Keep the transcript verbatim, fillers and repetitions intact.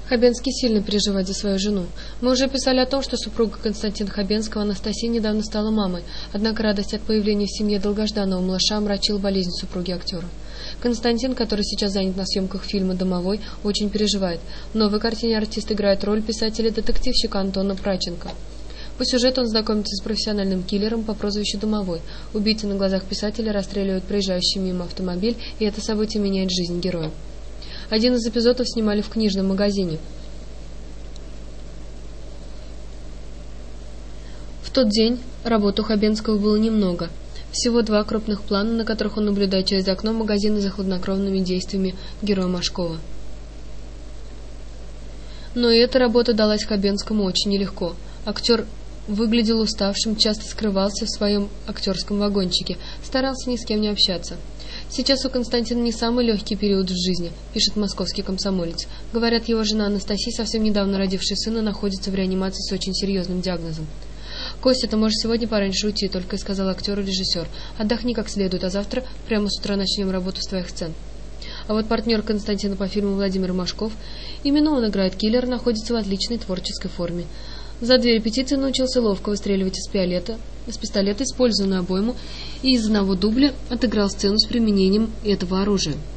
Хабенский сильно переживает за свою жену. Мы уже писали о том, что супруга Константина Хабенского Анастасия недавно стала мамой, однако радость от появления в семье долгожданного малыша омрачила болезнь супруги актера. Константин, который сейчас занят на съемках фильма «Домовой», очень переживает. В новой картине артист играет роль писателя-детективщика Антона Праченко. По сюжету он знакомится с профессиональным киллером по прозвищу Домовой. Убийца на глазах писателя расстреливает проезжающий мимо автомобиль, и это событие меняет жизнь героя. Один из эпизодов снимали в книжном магазине. В тот день работы у Хабенского было немного. Всего два крупных плана, на которых он наблюдает через окно магазина за хладнокровными действиями героя Машкова. Но и эта работа далась Хабенскому очень нелегко. Актер выглядел уставшим, часто скрывался в своем актерском вагончике, старался ни с кем не общаться. Сейчас у Константина не самый легкий период в жизни, пишет московский комсомолец. Говорят, его жена Анастасия, совсем недавно родившая сына, находится в реанимации с очень серьезным диагнозом. «Костя, ты можешь сегодня пораньше уйти», — только и сказал актер и режиссер. «Отдохни как следует, а завтра прямо с утра начнем работу с твоих сцен». А вот партнер Константина по фильму Владимир Машков, именно он играет киллера, находится в отличной творческой форме. За две репетиции научился ловко выстреливать из пистолета, из пистолета, используя обойму, и из одного дубля отыграл сцену с применением этого оружия.